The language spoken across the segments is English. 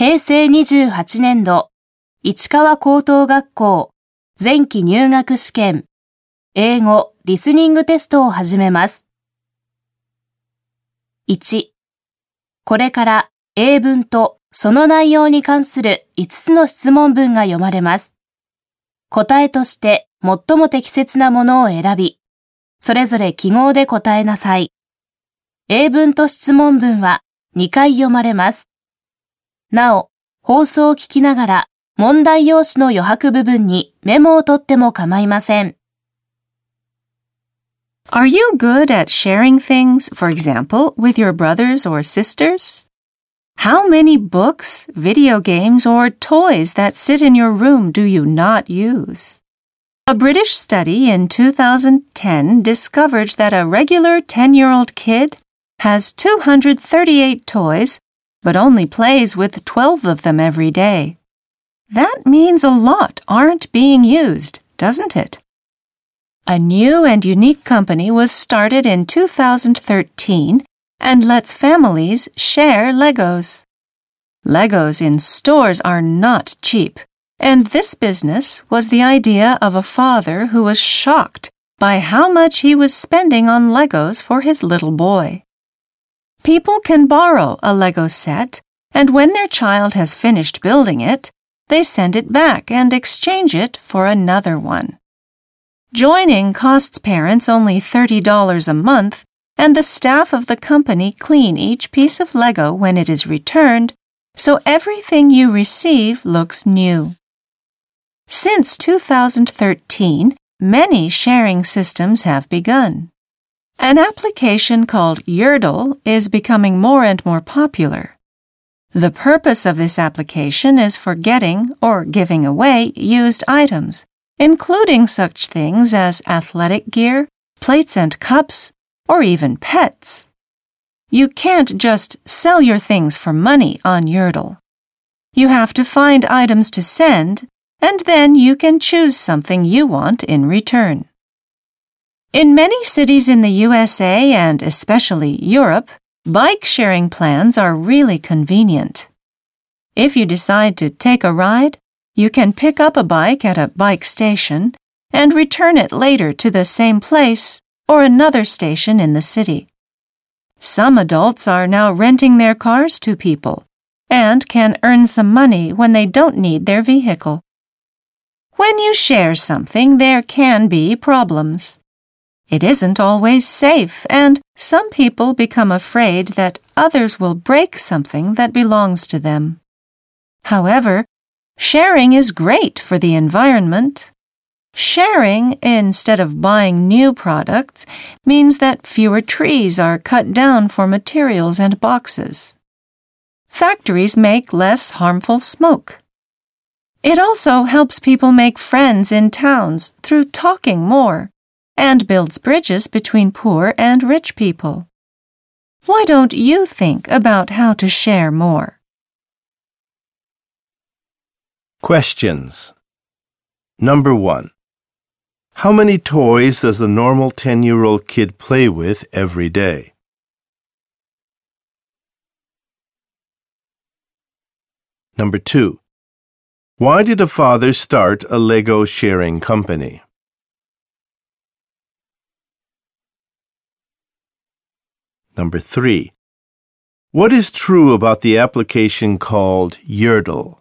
平成28年度、市川高等学校前期入学試験、英語リスニングテストを始めます。1、これから英文とその内容に関する5つの質問文が読まれます。答えとして最も適切なものを選び、それぞれ記号で答えなさい。英文と質問文は2回読まれます。なお、放送を聞きながら問題用紙の余白部分にメモを取っても構いません。 Are you good at sharing things, for example, with your brothers or sisters? How many books, video games, or toys that sit in your room do you not use? A British study in 2010 discovered that a regular 10-year-old kid has 238 toys, but only plays with 12 of them every day. That means a lot aren't being used, doesn't it? A new and unique company was started in 2013 and lets families share Legos. Legos in stores are not cheap, and this business was the idea of a father who was shocked by how much he was spending on Legos for his little boy. People can borrow a Lego set, and when their child has finished building it, they send it back and exchange it for another one. Joining costs parents only $30 a month, and the staff of the company clean each piece of Lego when it is returned, so everything you receive looks new. Since 2013, many sharing systems have begun. An application called Yerdle is becoming more and more popular. The purpose of this application is for getting or giving away used items, including such things as athletic gear, plates and cups, or even pets. You can't just sell your things for money on Yerdle. You have to find items to send, and then you can choose something you want in return. In many cities in the USA and especially Europe, bike sharing plans are really convenient. If you decide to take a ride, you can pick up a bike at a bike station and return it later to the same place or another station in the city. Some adults are now renting their cars to people and can earn some money when they don't need their vehicle. When you share something, there can be problems. It isn't always safe, and some people become afraid that others will break something that belongs to them. However, sharing is great for the environment. Sharing, instead of buying new products, means that fewer trees are cut down for materials and boxes. Factories make less harmful smoke. It also helps people make friends in towns through talking more, and builds bridges between poor and rich people. Why don't you think about how to share more? Questions. Number 1. How many toys does a normal 10-year-old kid play with every day? Number 2. Why did a father start a Lego sharing company? Number 3. What is true about the application called Yerdle?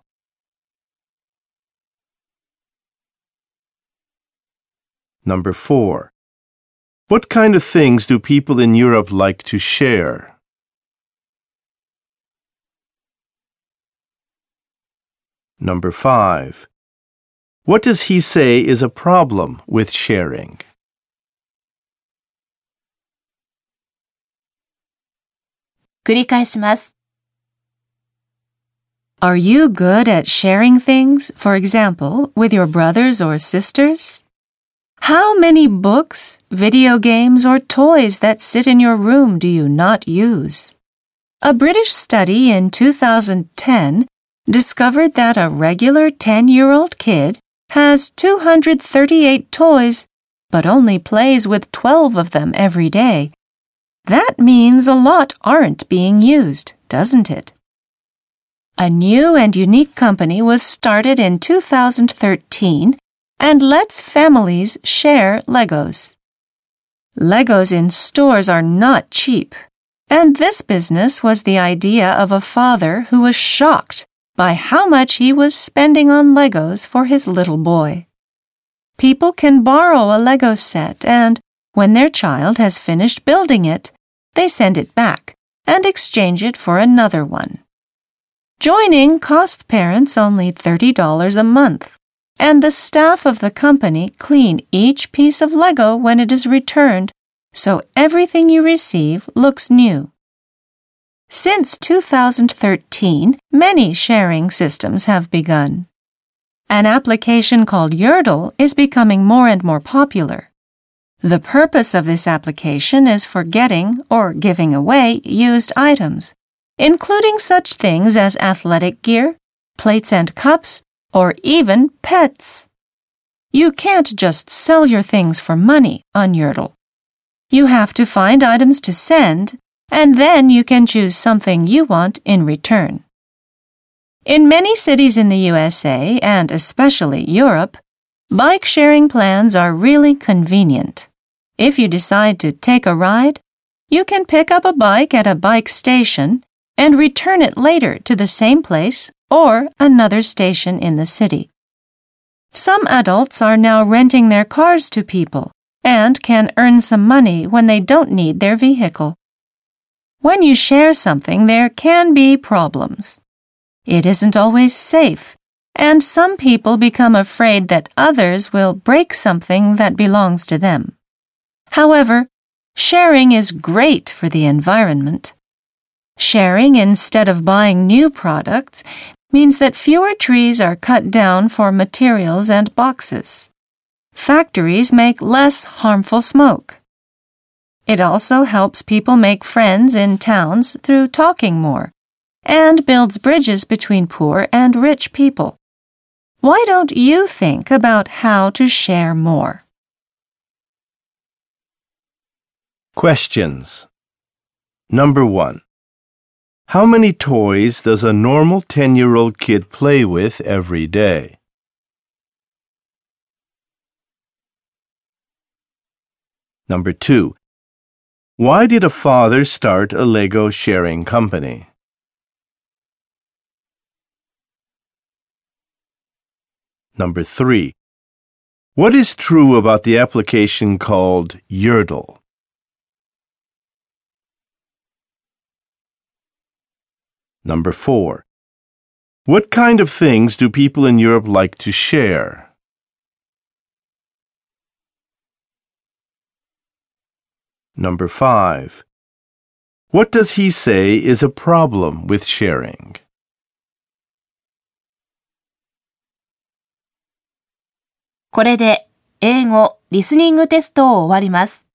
Number 4. What kind of things do people in Europe like to share? Number 5. What does he say is a problem with sharing? 繰り返します。 Are you good at sharing things, for example, with your brothers or sisters? How many books, video games, or toys that sit in your room do you not use? A British study in 2010 discovered that a regular 10-year-old kid has 238 toys, but only plays with 12 of them every day. That means a lot aren't being used, doesn't it? A new and unique company was started in 2013 and lets families share Legos. Legos in stores are not cheap, and this business was the idea of a father who was shocked by how much he was spending on Legos for his little boy. People can borrow a Lego set and, when their child has finished building it, they send it back and exchange it for another one. Joining costs parents only $30 a month, and the staff of the company clean each piece of Lego when it is returned, so everything you receive looks new. Since 2013, many sharing systems have begun. An application called Yerdle is becoming more and more popular. The purpose of this application is for getting or giving away used items, including such things as athletic gear, plates and cups, or even pets. You can't just sell your things for money on Yerdle. You have to find items to send, and then you can choose something you want in return. In many cities in the USA, and especially Europe, bike sharing plans are really convenient. If you decide to take a ride, you can pick up a bike at a bike station and return it later to the same place or another station in the city. Some adults are now renting their cars to people and can earn some money when they don't need their vehicle. When you share something, there can be problems. It isn't always safe, and some people become afraid that others will break something that belongs to them. However, sharing is great for the environment. Sharing instead of buying new products means that fewer trees are cut down for materials and boxes. Factories make less harmful smoke. It also helps people make friends in towns through talking more and builds bridges between poor and rich people. Why don't you think about how to share more? Questions. Number 1. How many toys does a normal 10-year-old kid play with every day? Number 2. Why did a father start a Lego sharing company? Number 3. What is true about the application called Yerdle? Number 4. What kind of things do people in Europe like to share? Number 5. What does he say is a problem with sharing? これで英語リスニングテストを終わります。